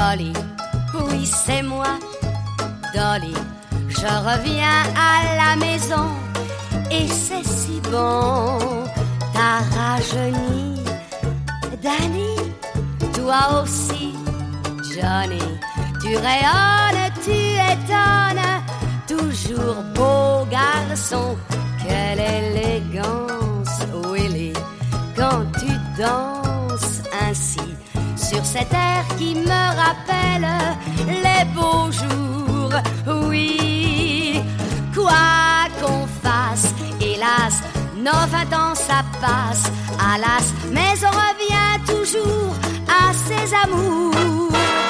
Dolly, oui c'est moi, Dolly. Je reviens à la maison et c'est si bon. T'as rajeuni, Danny, toi aussi, Johnny. Tu rayonnes, tu étonnes, toujours beau garçon. Quelle élégance, Willie, quand tu danses ainsi sur cet air qui me rappelle les beaux jours. Oui, quoi qu'on fasse, hélas, nos 20 ans ça passe, alas, mais on revient toujours à ses amours.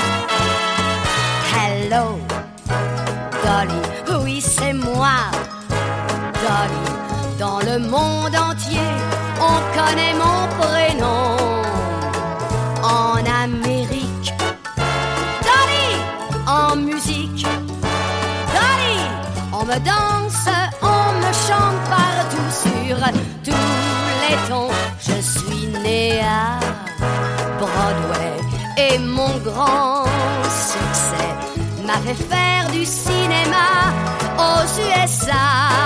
Hello, Dolly, oui c'est moi, Dolly. Dans le monde entier, on connaît mon prénom. En Amérique, Dolly, en musique, Dolly, on me danse, on me chante partout sur tous les tons. Je suis née à Broadway et mon grand succès m'a fait faire du cinéma aux USA.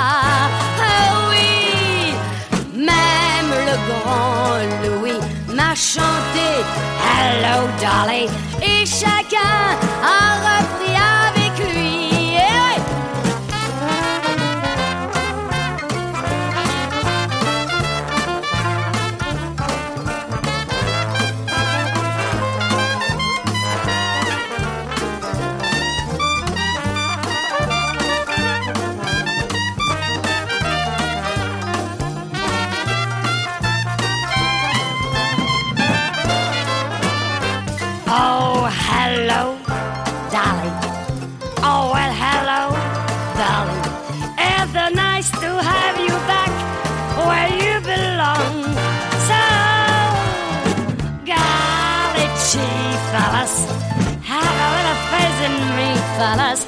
Oui, même le grand Louis m'a chanté Hello Dolly et chacun a repris avec lui. Oh, hello, Dolly. Oh, well, hello, Dolly. It's nice to have you back where you belong. So, golly gee, fellas, have a little faith in me, fellas.